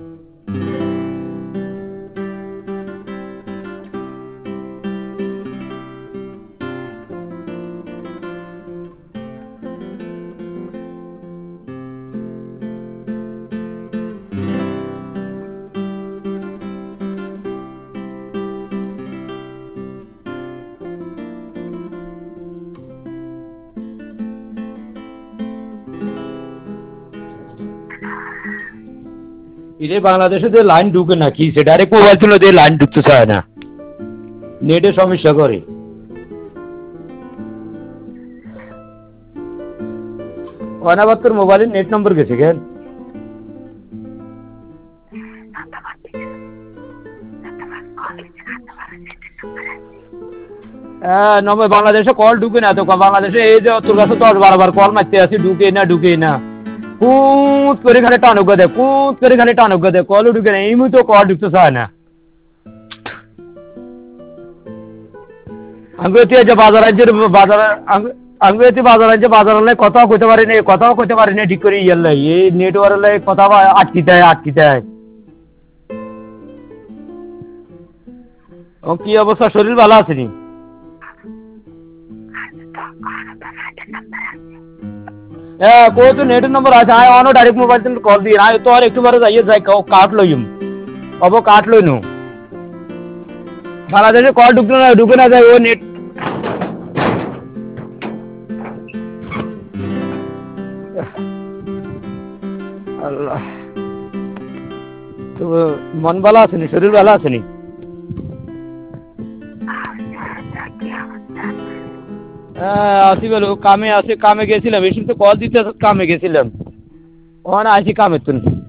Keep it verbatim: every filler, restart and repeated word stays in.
इधर बांग्लादेश से लाइन ढूके ना की से डायरेक्ट मोबाइल चलो दे लाइन ढूकते चाहे ना नेटे समस्या करे अनाबाद मोबाइल नेट नंबर कैसे क्या नंबर बांग्लादेश कॉल ढूके ना तो बांग्लादेश ये जो तुर्गा से तो बार बार कॉल मारते हैं ढूके ना ढूके ना কুত করে খালি টানুক দে কুত করে খালি টানুক দে কল ঢুকে না এই মুহূর্তে কল ঢুকতে চায় না আঙ্গুতি যে বাজার আছে বাজার আঙ্গুতি বাজার আছে বাজারে কথাও কইতে পারি না কথাও কইতে পারি না ঠিক করে ইয়াল্লাই এই নেটওয়ার্কে কথা আটকি দেয় আটকি দেয় ও কি অবস্থা শরীর ভালো আছে নি को तो नेट नंबर आज आए ऑन डायरेक्ट मोबाइल से कॉल दिए आए तो और एक बार जाइए जाए काट लो यूं अब वो काट लो नो बांग्लादेश में कॉल ढुकना ना ढुके ना जाए वो नेट अल्लाह तो मन वाला से नहीं शरीर वाला से नहीं আসি বলো কামে আসে কামে গেছিলাম এসে তো কল দিতে কামে গেছিলাম ওখানে আসি কামে তুমি